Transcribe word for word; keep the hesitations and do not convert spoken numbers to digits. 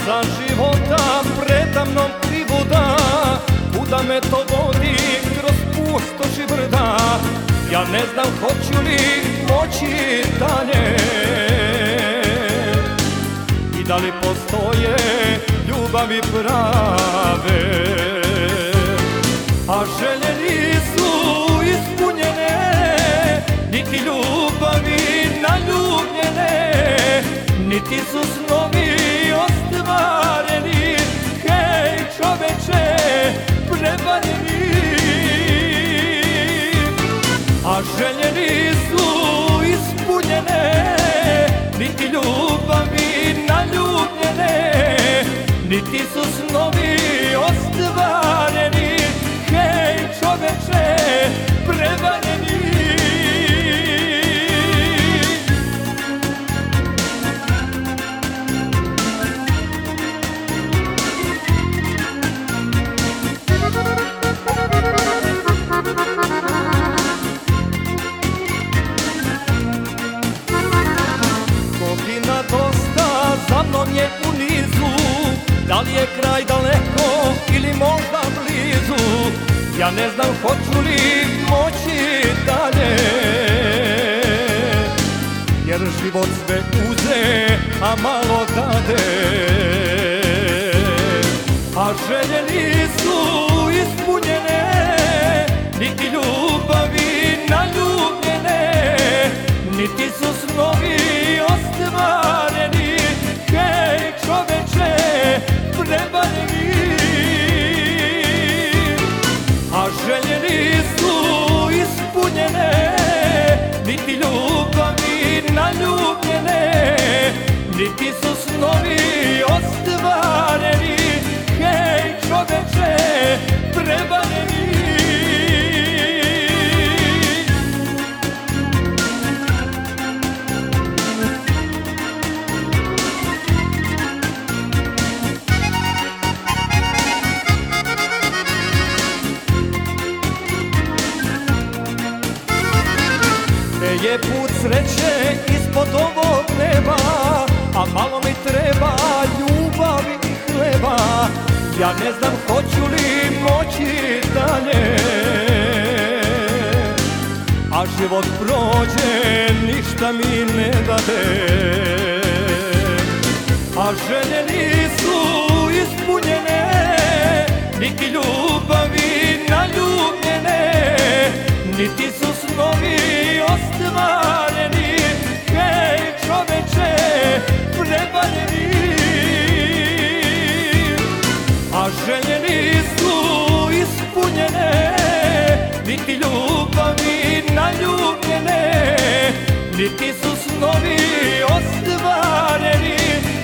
za života predamnom krivoda, kuda me to vodi kroz pustoš i brda. Ja ne znam hoću li moći dalje i da li postoje ljubavi prave, a želje nisu ispunjene, niti ljubavi naljubljene, niti su snovi ostvareni. Hej čoveče, prevareni, a želje nisu ispunjene, niti ljubavi naljubljene, niti su snovi ostvareni. Hej čoveče, prevareni. Godina dosta za mnom je u nizu, da li je kraj daleko ili možda blizu. Ja ne znam hoću li moći dalje, jer život sve uze, a malo dade, a želje nisu ispunjene, niti ljubavi naljubljene, niti su snovi ostvareni. Hej čoveče, prevareni, a želje nisu ispunjene, niti ljubavi naljubljene, niti su snovi ostvareni. Hej čoveče, prevareni. Gde je put sreće ispod ovog neba, a malo mi treba ljubavi i hleba. Ja ne znam hoću li moći dalje, a život prođe, ništa mi ne dade, a želje nisu ispunjene, niti ljubavi naljubljene, niti su snovi ostvareni. Hej čoveče, prevareni, a želje nisu ispunjene, niti ljubavi naljubljene, niti su snovi ostvareni.